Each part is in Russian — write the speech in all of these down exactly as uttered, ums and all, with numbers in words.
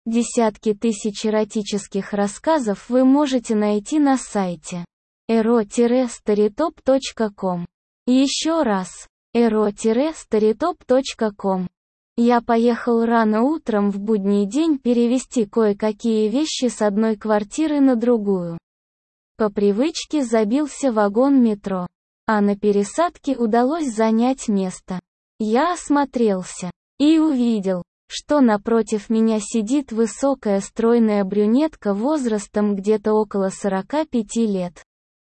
Десятки тысяч эротических рассказов вы можете найти на сайте эро старитоп точка ком. Еще раз, эро старитоп точка ком. Я поехал рано утром в будний день перевезти кое-какие вещи с одной квартиры на другую. По привычке забился вагон метро, а на пересадке удалось занять место. Я осмотрелся и увидел, что напротив меня сидит высокая стройная брюнетка возрастом где-то около сорока пяти лет.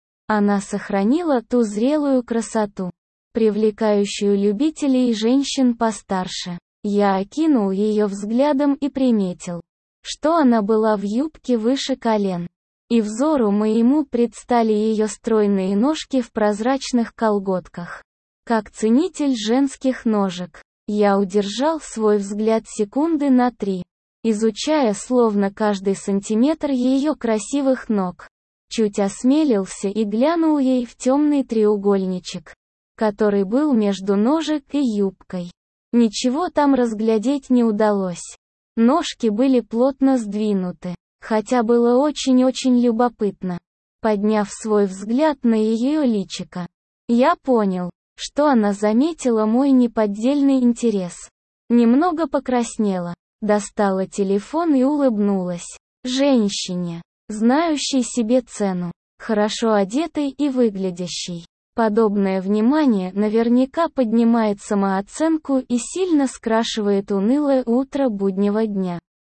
Она сохранила ту зрелую красоту, привлекающую любителей женщин постарше. Я окинул ее взглядом и приметил, что она была в юбке выше колен. И взору моему предстали ее стройные ножки в прозрачных колготках. Как ценитель женских ножек, я удержал свой взгляд секунды на три, изучая словно каждый сантиметр ее красивых ног. Чуть осмелился и глянул ей в темный треугольничек, который был между ножек и юбкой. Ничего там разглядеть не удалось. Ножки были плотно сдвинуты, хотя было очень-очень любопытно. Подняв свой взгляд на ее личико, я понял, что она заметила мой неподдельный интерес. Немного покраснела, достала телефон и улыбнулась. Женщине, знающей себе цену, хорошо одетой и выглядящей. Подобное внимание наверняка поднимает самооценку и сильно скрашивает унылое утро буднего дня.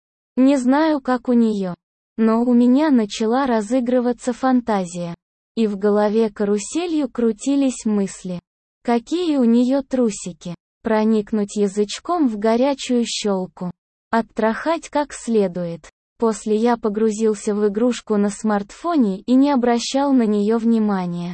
Не знаю, как у нее, но у меня начала разыгрываться фантазия. И в голове каруселью крутились мысли. Какие у нее трусики. Проникнуть язычком в горячую щелку. Оттрахать как следует. После я погрузился в игрушку на смартфоне и не обращал на нее внимания.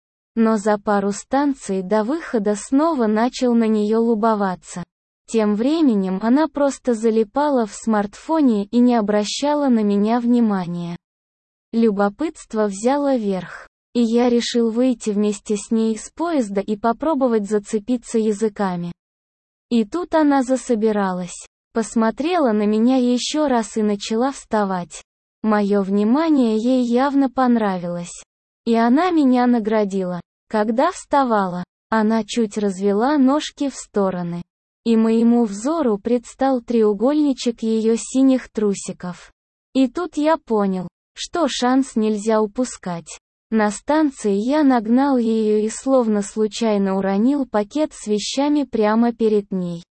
Но за пару станций до выхода снова начал на нее любоваться. Тем временем она просто залипала в смартфоне и не обращала на меня внимания. Любопытство взяло верх. И я решил выйти вместе с ней из поезда и попробовать зацепиться языками. И тут она засобиралась, посмотрела на меня еще раз и начала вставать. Мое внимание ей явно понравилось. И она меня наградила. Когда вставала, она чуть развела ножки в стороны. И моему взору предстал треугольничек ее синих трусиков. И тут я понял, что шанс нельзя упускать. На станции я нагнал ее и словно случайно уронил пакет с вещами прямо перед ней.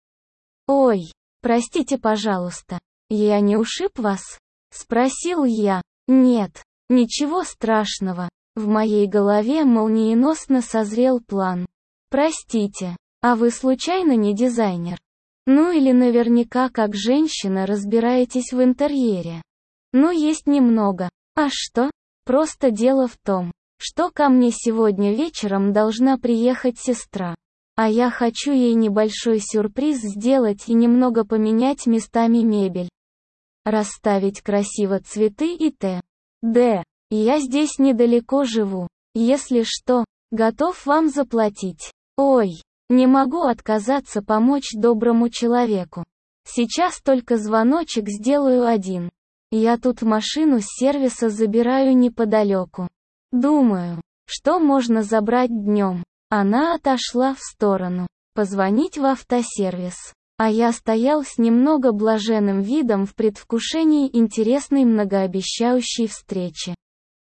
«Ой, простите, пожалуйста, я не ушиб вас?» — спросил я. «Нет, ничего страшного». В моей голове молниеносно созрел план. «Простите, а вы случайно не дизайнер? Ну или наверняка как женщина разбираетесь в интерьере?» «Ну есть немного. А что?» Просто дело в том, что ко мне сегодня вечером должна приехать сестра. А я хочу ей небольшой сюрприз сделать и немного поменять местами мебель. Расставить красиво цветы и т.д. Я здесь недалеко живу. Если что, готов вам заплатить. Ой, не могу отказаться помочь доброму человеку. Сейчас только звоночек сделаю один. Я тут машину с сервиса забираю неподалеку. Думаю, что можно забрать днем. Она отошла в сторону. Позвонить в автосервис. А я стоял с немного блаженным видом в предвкушении интересной многообещающей встречи.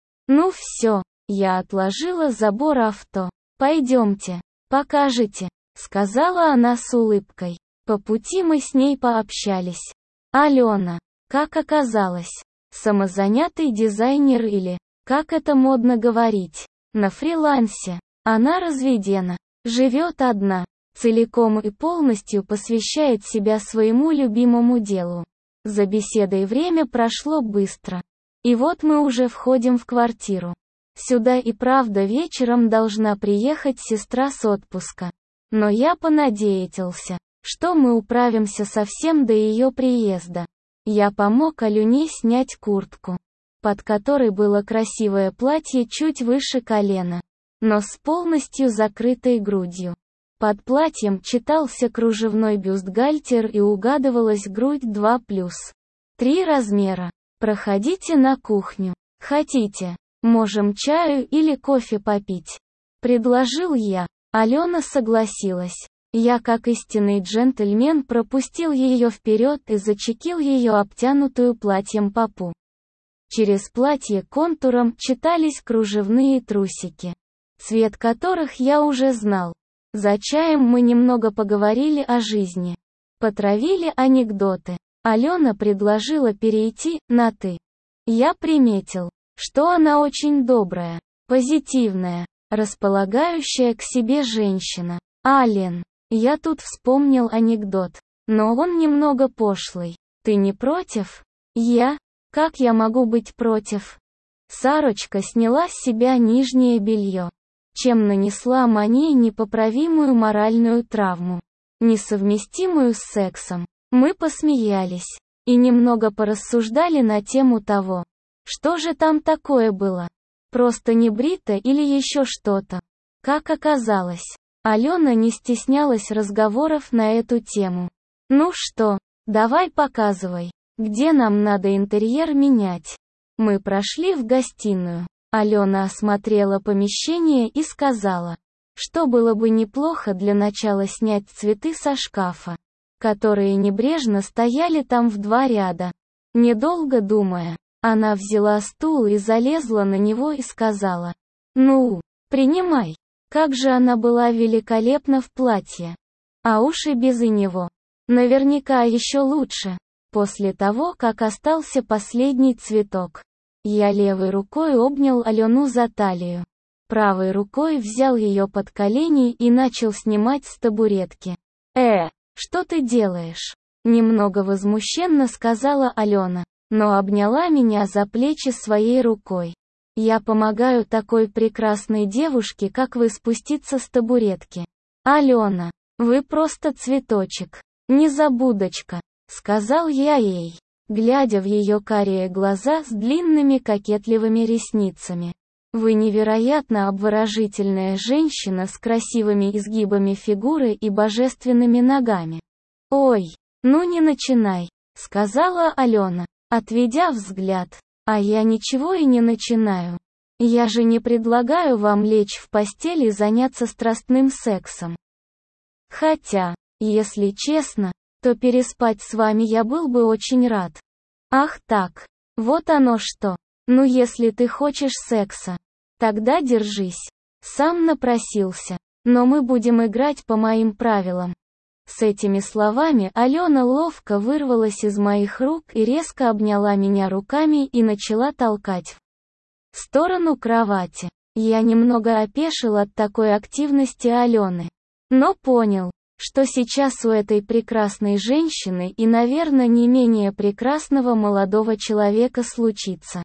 Ну все, я отложила забор авто. Пойдемте, покажете, сказала она с улыбкой. По пути мы с ней пообщались. Алена. Как оказалось, самозанятый дизайнер или, как это модно говорить, на фрилансе. Она разведена, живет одна, целиком и полностью посвящает себя своему любимому делу. За беседой время прошло быстро. И вот мы уже входим в квартиру. Сюда и правда вечером должна приехать сестра с отпуска. Но я понадеялся, что мы управимся совсем до ее приезда. Я помог Алене снять куртку, под которой было красивое платье чуть выше колена, но с полностью закрытой грудью. Под платьем читался кружевной бюстгальтер и угадывалась грудь два плюс. Три размера. Проходите на кухню. Хотите? Можем чаю или кофе попить. Предложил я. Алена согласилась. Я, как истинный джентльмен, пропустил ее вперед и зачекил ее обтянутую платьем попу. Через платье контуром читались кружевные трусики, цвет которых я уже знал. За чаем мы немного поговорили о жизни. Потравили анекдоты. Алена предложила перейти на «ты». Я приметил, что она очень добрая, позитивная, располагающая к себе женщина. Ален, я тут вспомнил анекдот, но он немного пошлый. Ты не против? Я? Как я могу быть против? Сарочка сняла с себя нижнее белье, чем нанесла мне непоправимую моральную травму, несовместимую с сексом. Мы посмеялись и немного порассуждали на тему того, что же там такое было. Просто не брито или еще что-то. Как оказалось, Алена не стеснялась разговоров на эту тему. Ну что, давай показывай, где нам надо интерьер менять. Мы прошли в гостиную. Алена осмотрела помещение и сказала, что было бы неплохо для начала снять цветы со шкафа, которые небрежно стояли там в два ряда. Недолго думая, она взяла стул и залезла на него и сказала: «Ну, принимай». Как же она была великолепна в платье. А уж и без и него. Наверняка еще лучше. После того, как остался последний цветок, я левой рукой обнял Алену за талию. Правой рукой взял ее под колени и начал снимать с табуретки. «Э, что ты делаешь?» Немного возмущенно сказала Алена, но обняла меня за плечи своей рукой. «Я помогаю такой прекрасной девушке, как вы, спуститься с табуретки. Алена, вы просто цветочек, незабудочка», сказал я ей, глядя в ее карие глаза с длинными кокетливыми ресницами. «Вы невероятно обворожительная женщина с красивыми изгибами фигуры и божественными ногами». «Ой, ну не начинай», сказала Алена, отведя взгляд. «А я ничего и не начинаю. Я же не предлагаю вам лечь в постель и заняться страстным сексом. Хотя, если честно, то переспать с вами я был бы очень рад». «Ах так, вот оно что. Ну если ты хочешь секса, тогда держись. Сам напросился. Но мы будем играть по моим правилам». С этими словами Алена ловко вырвалась из моих рук и резко обняла меня руками и начала толкать в сторону кровати. Я немного опешил от такой активности Алены, но понял, что сейчас у этой прекрасной женщины и, наверное, не менее прекрасного молодого человека случится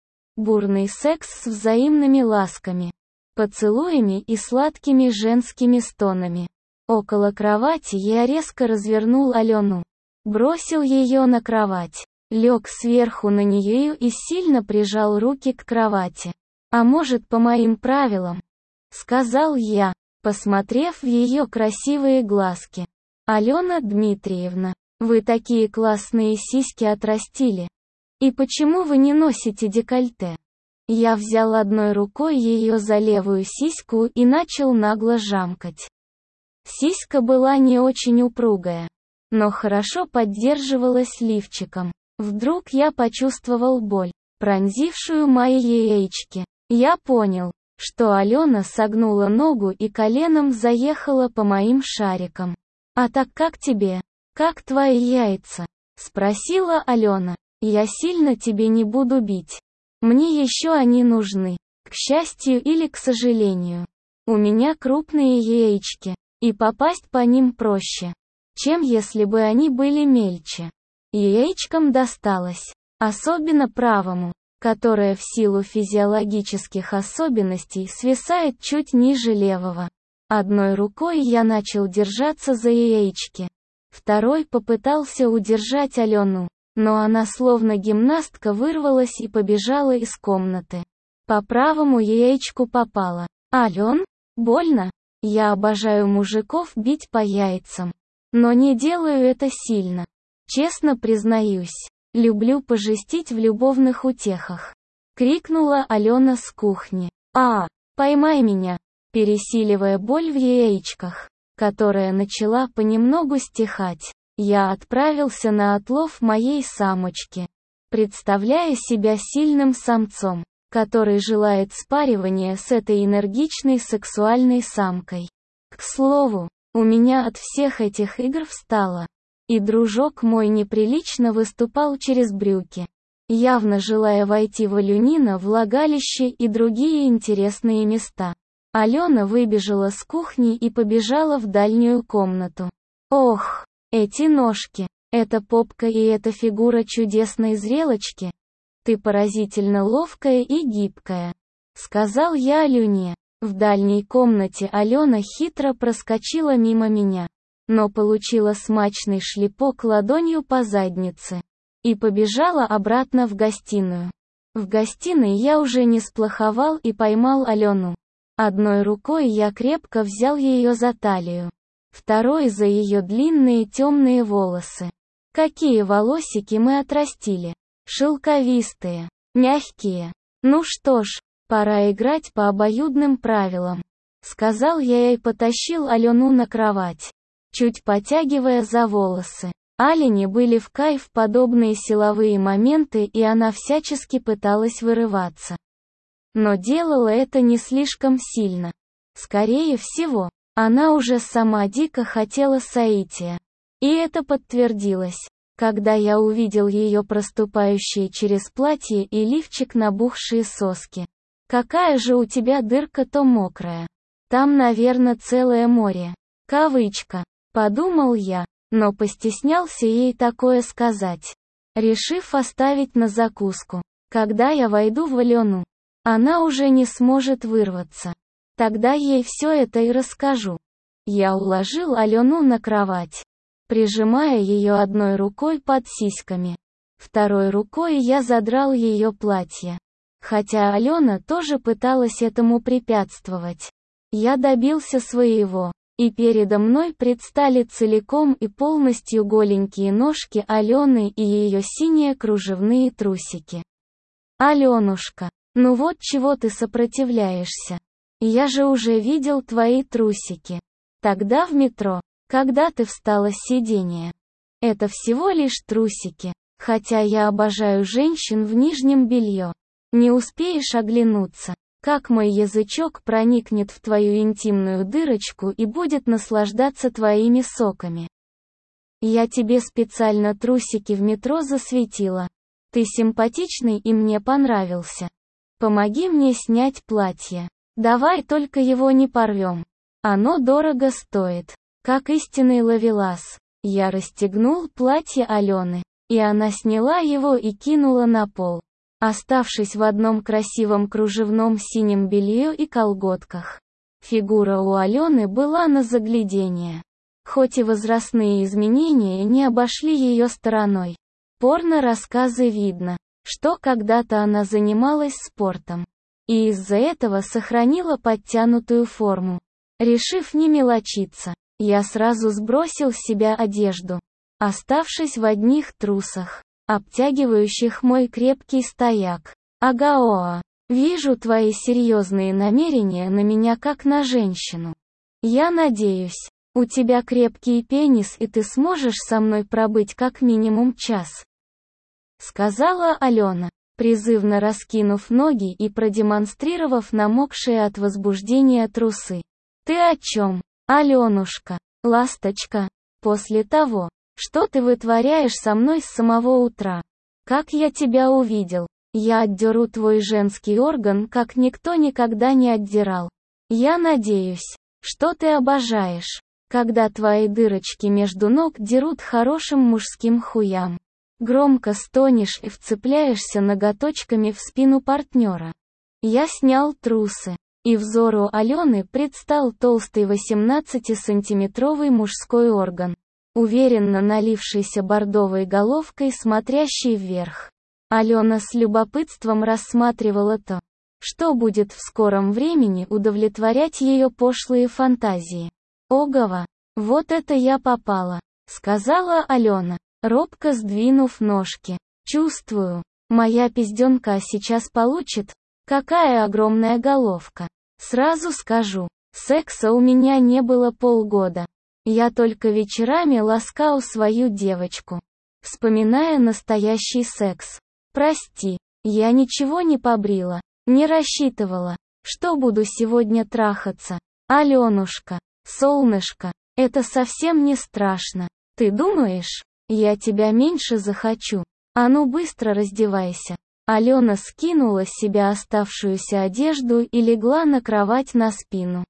бурный секс с взаимными ласками, поцелуями и сладкими женскими стонами. Около кровати я резко развернул Алену, бросил ее на кровать, лег сверху на нее и сильно прижал руки к кровати. «А может, по моим правилам?» сказал я, посмотрев в ее красивые глазки. «Алена Дмитриевна, вы такие классные сиськи отрастили. И почему вы не носите декольте?» Я взял одной рукой ее за левую сиську и начал нагло жамкать. Сиська была не очень упругая, но хорошо поддерживалась лифчиком. Вдруг я почувствовал боль, пронзившую мои яички. Я понял, что Алена согнула ногу и коленом заехала по моим шарикам. «А так как тебе? Как твои яйца?» спросила Алена. «Я сильно тебе не буду бить. Мне еще они нужны. К счастью или к сожалению. У меня крупные яички. И попасть по ним проще, чем если бы они были мельче. Яичкам досталось, особенно правому, которое в силу физиологических особенностей свисает чуть ниже левого. Одной рукой я начал держаться за яички, второй попытался удержать Алену, но она словно гимнастка вырвалась и побежала из комнаты. По правому яичку попала. «Ален, больно?» Я обожаю мужиков бить по яйцам, но не делаю это сильно. Честно признаюсь, Люблю пожестить в любовных утехах. Крикнула Алена с кухни. А, поймай меня. Пересиливая боль в яичках, которая начала понемногу стихать, я отправился на отлов моей самочки, представляя себя сильным самцом, который желает спаривания с этой энергичной сексуальной самкой. К слову, у меня от всех этих игр встало, и дружок мой неприлично выступал через брюки, явно желая войти в Алюнина влагалище и другие интересные места. Алена выбежала с кухни и побежала в дальнюю комнату. Ох, эти ножки, эта попка и эта фигура чудесной зрелочки. Ты поразительно ловкая и гибкая, сказал я Алёне. В дальней комнате Алена хитро проскочила мимо меня, но получила смачный шлепок ладонью по заднице и побежала обратно в гостиную. В гостиной я уже не сплоховал и поймал Алену. Одной рукой я крепко взял ее за талию, второй за ее длинные темные волосы. Какие волосики мы отрастили! Шелковистые, мягкие. Ну что ж, пора играть по обоюдным правилам, сказал я и потащил Алену на кровать, чуть потягивая за волосы. Алене были в кайф подобные силовые моменты, и она всячески пыталась вырываться. Но делала это не слишком сильно. Скорее всего, она уже сама дико хотела соития. И это подтвердилось, когда я увидел ее проступающие через платье и лифчик набухшие соски. «Какая же у тебя дырка-то мокрая? Там, наверное, целое море». Кавычка. Подумал я, но постеснялся ей такое сказать, решив оставить на закуску. Когда я войду в Алену, она уже не сможет вырваться. Тогда ей все это и расскажу. Я уложил Алену на кровать, прижимая ее одной рукой под сиськами. Второй рукой я задрал ее платье. Хотя Алена тоже пыталась этому препятствовать. Я добился своего, и передо мной предстали целиком и полностью голенькие ножки Алены и ее синие кружевные трусики. «Аленушка, ну вот чего ты сопротивляешься? Я же уже видел твои трусики. Тогда в метро, когда ты встала с сиденья. Это всего лишь трусики, хотя я обожаю женщин в нижнем белье. Не успеешь оглянуться, как мой язычок проникнет в твою интимную дырочку и будет наслаждаться твоими соками. Я тебе специально трусики в метро засветила. Ты симпатичный и мне понравился. Помоги мне снять платье. Давай только его не порвем. Оно дорого стоит. Как истинный ловелас. Я расстегнул платье Алены, и она сняла его и кинула на пол, оставшись в одном красивом кружевном синем белье и колготках. Фигура у Алены была на загляденье. Хоть и возрастные изменения не обошли ее стороной. Порно-рассказы видно, что когда-то она занималась спортом, и из-за этого сохранила подтянутую форму. Решив не мелочиться, я сразу сбросил с себя одежду, оставшись в одних трусах, обтягивающих мой крепкий стояк. Агаоа, вижу твои серьезные намерения на меня как на женщину. Я надеюсь, у тебя крепкий пенис и ты сможешь со мной пробыть как минимум час. Сказала Алена, призывно раскинув ноги и продемонстрировав намокшие от возбуждения трусы. Ты о чем, Аленушка, ласточка? После того, что ты вытворяешь со мной с самого утра? Как я тебя увидел, я отдеру твой женский орган, как никто никогда не отдирал. Я надеюсь, что ты обожаешь, когда твои дырочки между ног дерут хорошим мужским хуям. Громко стонешь и вцепляешься ноготочками в спину партнера. Я снял трусы, и взору Алены предстал толстый восемнадцатисантиметровый мужской орган, уверенно налившийся бордовой головкой, смотрящий вверх. Алена с любопытством рассматривала то, что будет в скором времени удовлетворять ее пошлые фантазии. «Огова, вот это я попала», — сказала Алена, робко сдвинув ножки, Чувствую, моя пизденка сейчас получит, какая огромная головка. Сразу скажу, секса у меня не было полгода. Я только вечерами ласкал свою девочку, вспоминая настоящий секс. Прости, я ничего не побрила, не рассчитывала, что буду сегодня трахаться. Аленушка, солнышко, это совсем не страшно. Ты думаешь, я тебя меньше захочу? А ну быстро раздевайся. Алена скинула с себя оставшуюся одежду и легла на кровать на спину.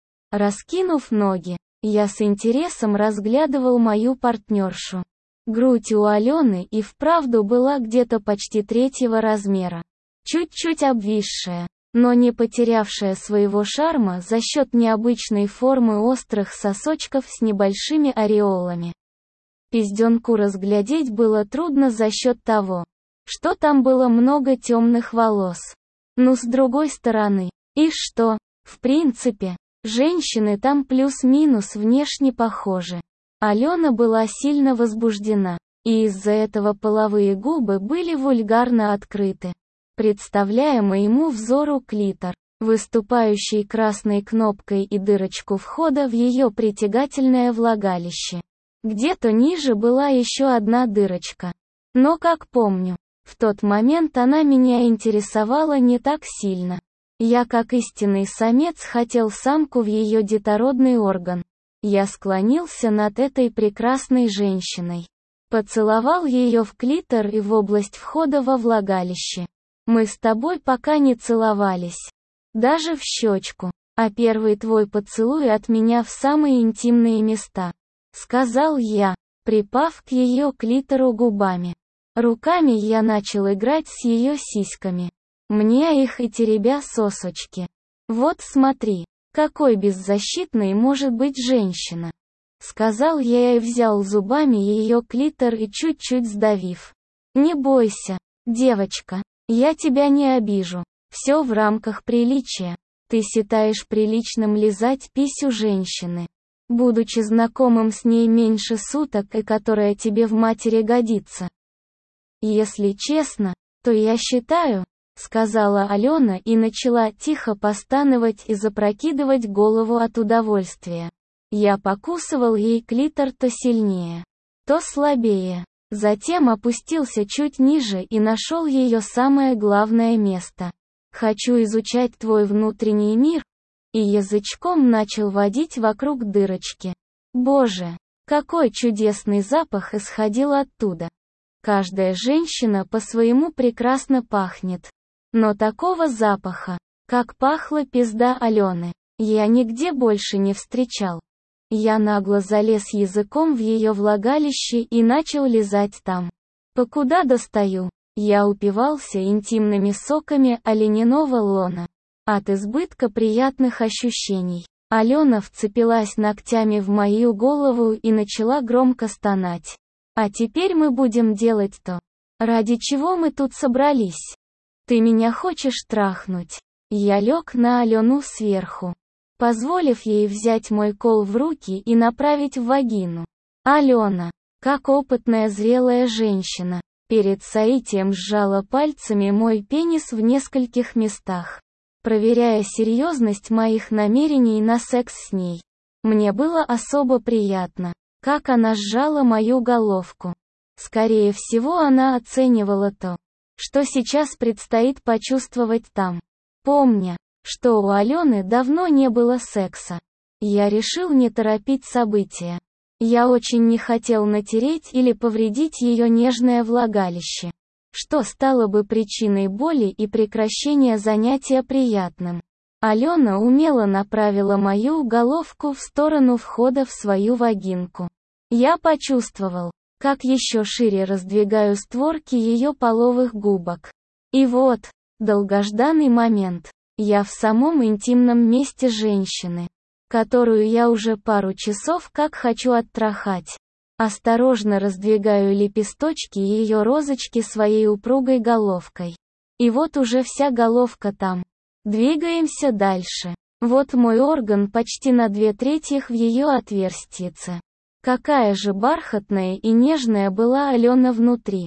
Раскинув ноги, я с интересом разглядывал мою партнершу. Грудь у Алены и вправду была где-то почти третьего размера. Чуть-чуть обвисшая, но не потерявшая своего шарма за счет необычной формы острых сосочков с небольшими ореолами. Пизденку разглядеть было трудно за счет того, что там было много темных волос. Ну с другой стороны, и что, в принципе, женщины там плюс-минус внешне похожи. Алена была сильно возбуждена, и из-за этого половые губы были вульгарно открыты, представляя моему взору клитор, выступающий красной кнопкой и дырочку входа в ее притягательное влагалище. Где-то ниже была еще одна дырочка. Но как помню, в тот момент она меня интересовала не так сильно. Я как истинный самец хотел самку в ее детородный орган. Я склонился над этой прекрасной женщиной. Поцеловал ее в клитор и в область входа во влагалище. Мы с тобой пока не целовались. Даже в щечку. А первый твой поцелуй от меня в самые интимные места. Сказал я, припав к ее клитору губами. Руками я начал играть с ее сиськами. Мне их и теребя сосочки. Вот смотри, какой беззащитной может быть женщина. Сказал я и взял зубами ее клитор и чуть-чуть сдавив. Не бойся, девочка, я тебя не обижу. Все в рамках приличия. Ты считаешь приличным лизать писю женщины, будучи знакомым с ней меньше суток и которая тебе в матери годится. Если честно, то я считаю, сказала Алена и начала тихо постановать и запрокидывать голову от удовольствия. Я покусывал ей клитор то сильнее, то слабее, затем опустился чуть ниже и нашел ее самое главное место. Хочу изучать твой внутренний мир, и язычком начал водить вокруг дырочки. Боже, какой чудесный запах исходил оттуда. Каждая женщина по-своему прекрасно пахнет. Но такого запаха, как пахла пизда Алены, я нигде больше не встречал. Я нагло залез языком в ее влагалище и начал лизать там. Покуда достаю, я упивался интимными соками олениного лона. От избытка приятных ощущений. Алена вцепилась ногтями в мою голову и начала громко стонать. А теперь мы будем делать то, ради чего мы тут собрались. Ты меня хочешь трахнуть? Я лег на Алену сверху, позволив ей взять мой кол в руки и направить в вагину. Алена, как опытная зрелая женщина, перед соитием сжала пальцами мой пенис в нескольких местах, проверяя серьезность моих намерений на секс с ней. Мне было особо приятно, как она сжала мою головку. Скорее всего, она оценивала то, что сейчас предстоит почувствовать там. Помня, что у Алены давно не было секса, я решил не торопить события. Я очень не хотел натереть или повредить ее нежное влагалище, что стало бы причиной боли и прекращения занятия приятным. Алена умело направила мою головку в сторону входа в свою вагинку. Я почувствовал, как еще шире раздвигаю створки ее половых губок. И вот, долгожданный момент, я в самом интимном месте женщины, которую я уже пару часов как хочу оттрахать. Осторожно раздвигаю лепесточки ее розочки своей упругой головкой. И вот уже вся головка там. Двигаемся дальше. Вот мой орган почти на две трети в ее отверстице. Какая же бархатная и нежная была Алена внутри.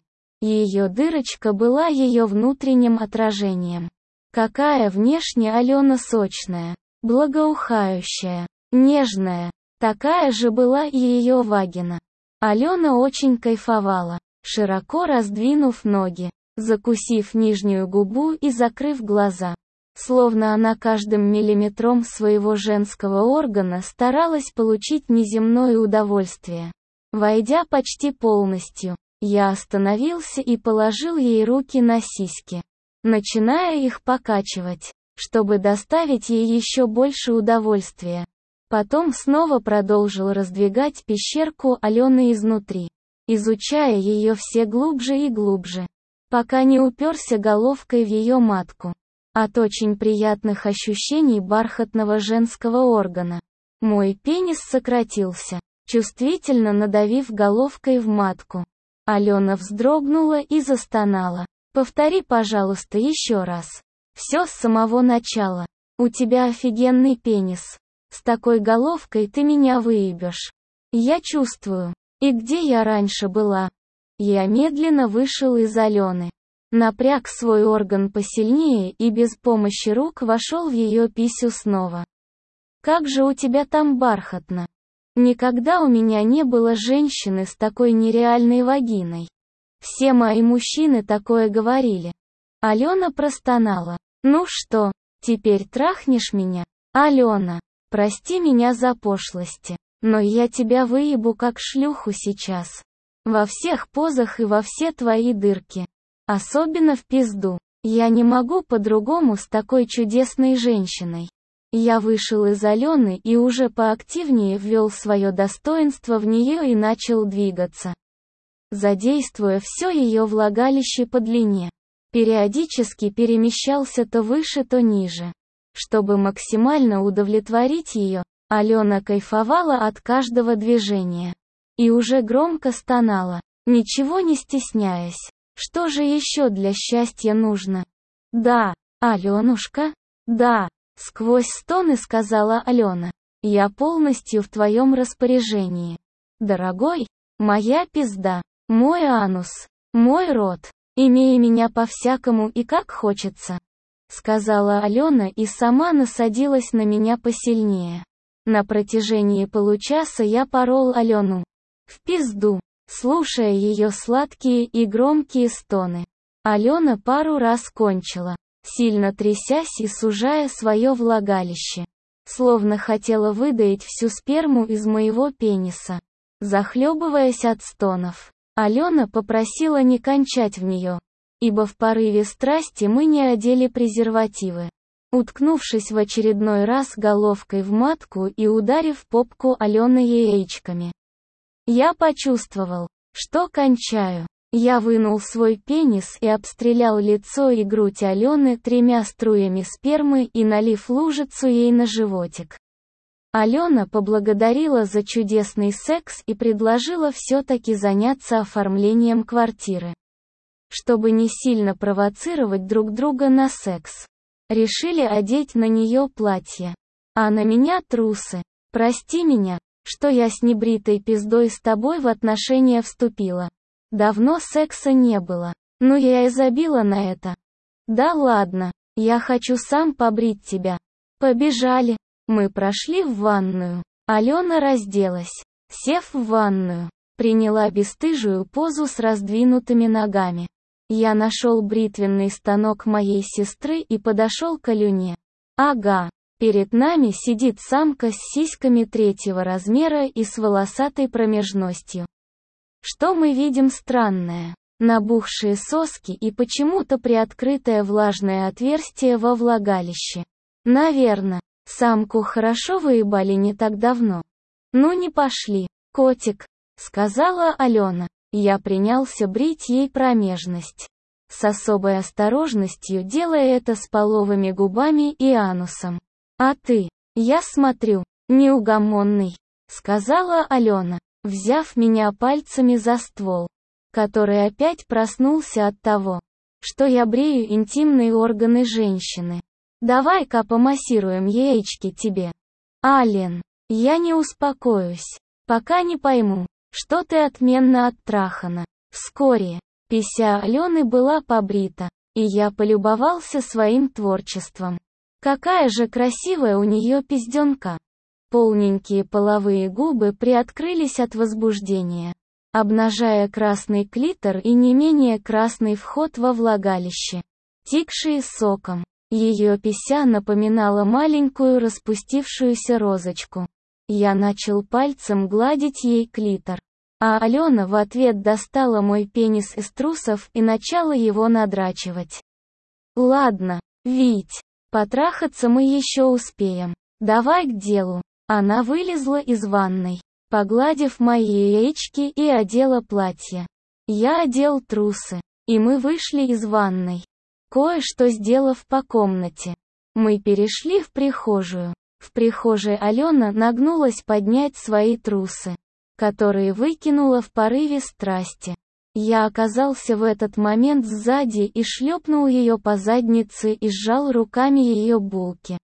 Ее дырочка была ее внутренним отражением. Какая внешне Алена сочная, благоухающая, нежная. Такая же была и ее вагина. Алена очень кайфовала, широко раздвинув ноги, закусив нижнюю губу и закрыв глаза. Словно она каждым миллиметром своего женского органа старалась получить неземное удовольствие. Войдя почти полностью, я остановился и положил ей руки на сиськи, начиная их покачивать, чтобы доставить ей еще больше удовольствия. Потом снова продолжил раздвигать пещерку Алены изнутри, изучая ее все глубже и глубже, пока не уперся головкой в ее матку. От очень приятных ощущений бархатного женского органа мой пенис сократился, чувствительно надавив головкой в матку. Алена вздрогнула и застонала. «Повтори, пожалуйста, еще раз. Все с самого начала. У тебя офигенный пенис. С такой головкой ты меня выебешь. Я чувствую. И где я раньше была?» Я медленно вышел из Алены. Напряг свой орган посильнее и без помощи рук вошел в ее писю снова. «Как же у тебя там бархатно. Никогда у меня не было женщины с такой нереальной вагиной. Все мои мужчины такое говорили». Алена простонала. «Ну что, теперь трахнешь меня? Алена, прости меня за пошлости, но я тебя выебу как шлюху сейчас. Во всех позах и во все твои дырки. Особенно в пизду. Я не могу по-другому с такой чудесной женщиной». Я вышел из Алены и уже поактивнее ввел свое достоинство в нее и начал двигаться, задействуя все ее влагалище по длине. Периодически перемещался то выше, то ниже. Чтобы максимально удовлетворить ее, Алена кайфовала от каждого движения. И уже громко стонала, ничего не стесняясь. Что же еще для счастья нужно? «Да, Аленушка, да», — сквозь стоны сказала Алена. «Я полностью в твоем распоряжении. Дорогой, моя пизда, мой анус, мой рот, имей меня по-всякому и как хочется», — сказала Алена и сама насадилась на меня посильнее. На протяжении получаса я порол Алену в пизду, слушая ее сладкие и громкие стоны. Алена пару раз кончила, сильно трясясь и сужая свое влагалище, словно хотела выдоить всю сперму из моего пениса. Захлебываясь от стонов, Алена попросила не кончать в нее, ибо в порыве страсти мы не одели презервативы. Уткнувшись в очередной раз головкой в матку и ударив попку Алены яичками, я почувствовал, что кончаю. Я вынул свой пенис и обстрелял лицо и грудь Алены тремя струями спермы и налив лужицу ей на животик. Алена поблагодарила за чудесный секс и предложила все-таки заняться оформлением квартиры. Чтобы не сильно провоцировать друг друга на секс, решили одеть на нее платье, а на меня трусы. «Прости меня, что я с небритой пиздой с тобой в отношения вступила. Давно секса не было, но я и забила на это. Да ладно, я хочу сам побрить тебя. Побежали». Мы прошли в ванную. Алена разделась. Сев в ванную, приняла бесстыжую позу с раздвинутыми ногами. Я нашел бритвенный станок моей сестры и подошел к Алене. Ага, перед нами сидит самка с сиськами третьего размера и с волосатой промежностью. Что мы видим странное? Набухшие соски и почему-то приоткрытое влажное отверстие во влагалище. Наверно, самку хорошо выебали не так давно. «Ну не пошли, котик», — сказала Алена. Я принялся брить ей промежность, с особой осторожностью делая это с половыми губами и анусом. «А ты, я смотрю, неугомонный», — сказала Алена, взяв меня пальцами за ствол, который опять проснулся от того, что я брею интимные органы женщины. «Давай-ка помассируем яички тебе. Ален, я не успокоюсь, пока не пойму, что ты отменно оттрахана. Вскоре Пися Алены была побрита, и я полюбовался своим творчеством. Какая же красивая у нее пизденка. Полненькие половые губы приоткрылись от возбуждения, обнажая красный клитор и не менее красный вход во влагалище, текшие соком. Ее пися напоминала маленькую распустившуюся розочку. Я начал пальцем гладить ей клитор, а Алена в ответ достала мой пенис из трусов и начала его надрачивать. «Ладно, Вить, потрахаться мы еще успеем. Давай к делу». Она вылезла из ванной, погладив мои яички, и одела платье. Я одел трусы, и мы вышли из ванной, кое-что сделав по комнате. Мы перешли в прихожую. В прихожей Алена нагнулась поднять свои трусы, которые выкинула в порыве страсти. Я оказался в этот момент сзади и шлепнул ее по заднице и сжал руками ее булки.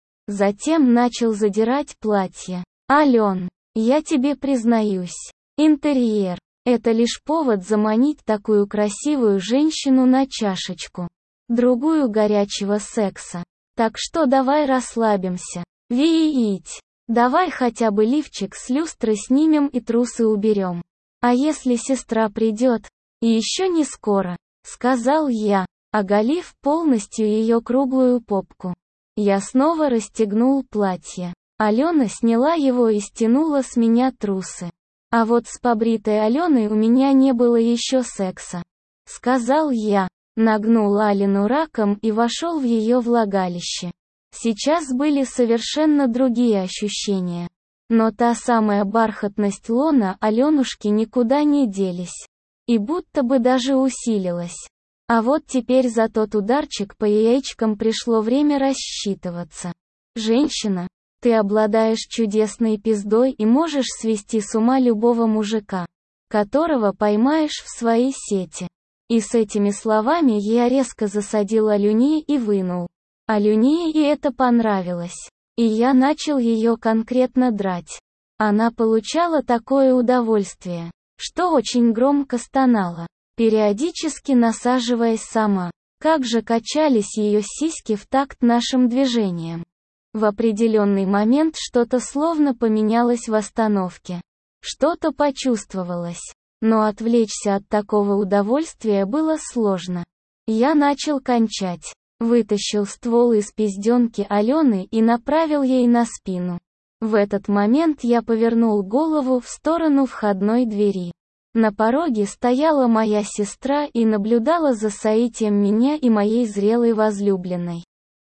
Затем начал задирать платье. «Ален, я тебе признаюсь, интерьер – это лишь повод заманить такую красивую женщину на чашечку, другую горячего секса. Так что давай расслабимся. Виить, давай хотя бы лифчик с люстры снимем и трусы уберем. А если сестра придет, и еще не скоро», – сказал я, оголив полностью ее круглую попку. Я снова расстегнул платье. Алена сняла его и стянула с меня трусы. «А вот с побритой Аленой у меня не было еще секса», — сказал я, нагнул Алину раком и вошел в ее влагалище. Сейчас были совершенно другие ощущения. Но та самая бархатность лона Аленушки никуда не делись. И будто бы даже усилилась. А вот теперь за тот ударчик по яичкам пришло время рассчитываться. «Женщина, ты обладаешь чудесной пиздой и можешь свести с ума любого мужика, которого поймаешь в своей сети». И с этими словами я резко засадил Алюне и вынул. Алюне и это понравилось. И я начал ее конкретно драть. Она получала такое удовольствие, что очень громко стонала, периодически насаживаясь сама. Как же качались ее сиськи в такт нашим движениям. В определенный момент что-то словно поменялось в остановке. Что-то почувствовалось. Но отвлечься от такого удовольствия было сложно. Я начал кончать. Вытащил ствол из пизденки Алены и направил ей на спину. В этот момент я повернул голову в сторону входной двери. На пороге стояла моя сестра и наблюдала за соитием меня и моей зрелой возлюбленной.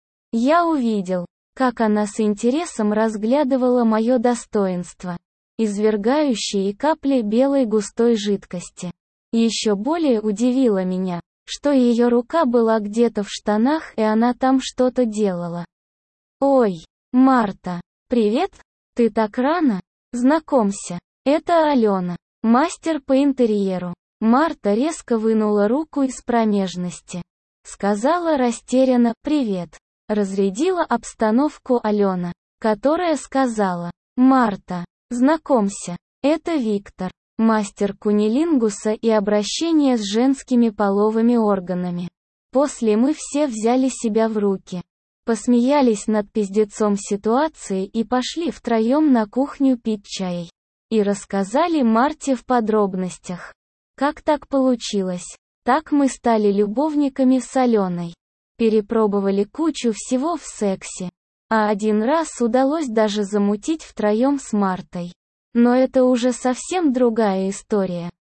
Я увидел, как она с интересом разглядывала мое достоинство, извергающие капли белой густой жидкости. Еще более удивило меня, что ее рука была где-то в штанах и она там что-то делала. «Ой, Марта, привет, ты так рано? Знакомься, это Алена, мастер по интерьеру». Марта резко вынула руку из промежности. Сказала растерянно «привет». Разрядила обстановку Алена, которая сказала: «Марта, знакомься, это Виктор, мастер кунилингуса и обращения с женскими половыми органами». После мы все взяли себя в руки, посмеялись над пиздецом ситуации и пошли втроем на кухню пить чай. И рассказали Марте в подробностях, как так получилось. Так мы стали любовниками с Аленой. Перепробовали кучу всего в сексе. А один раз удалось даже замутить втроем с Мартой. Но это уже совсем другая история.